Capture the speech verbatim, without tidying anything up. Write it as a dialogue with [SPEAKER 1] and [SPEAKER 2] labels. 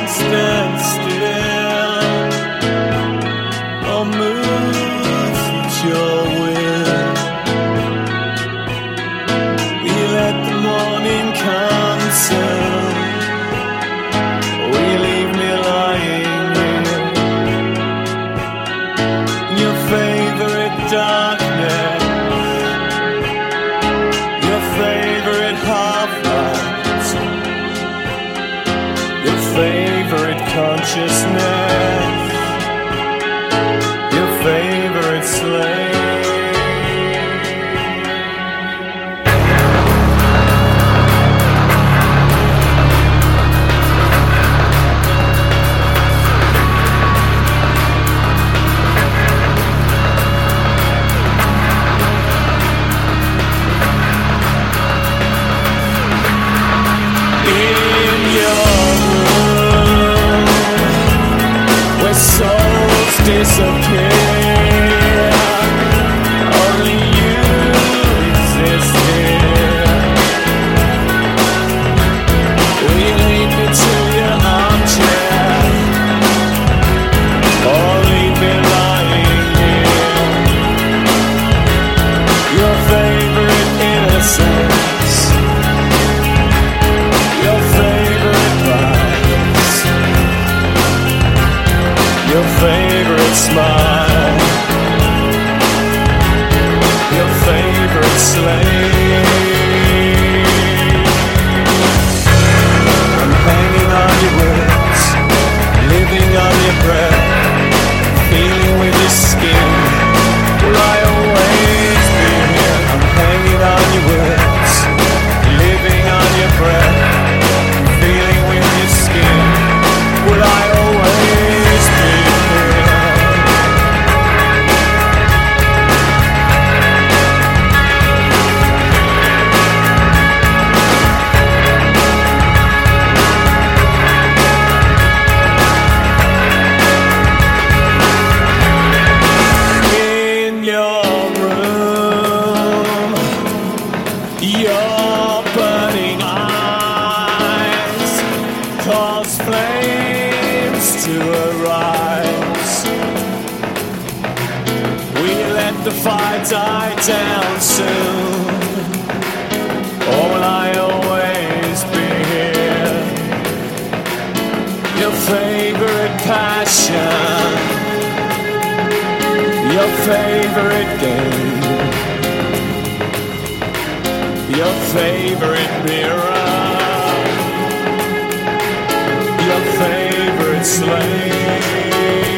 [SPEAKER 1] stand still or move at your will. We let the morning come soon. We leave me lying here in your favorite darkness, your favorite half-light, your favorite consciousness, your favorite slave. Disappear. Only you exist here. We lead me to your armchair, or leave me lying here. Your favorite innocence, your favorite vice, your favorite smile, your favorite slave. I'm hanging on your words, living on your breath, feeling with your skin. Will I always be here? I'm hanging on your words, living on your breath, feeling with your skin. Will I always be here? Your burning eyes cause flames to arise. We let the fire die down soon. Or will I always be here? Your favorite passion, your favorite game, your favorite mirror, your favorite slave.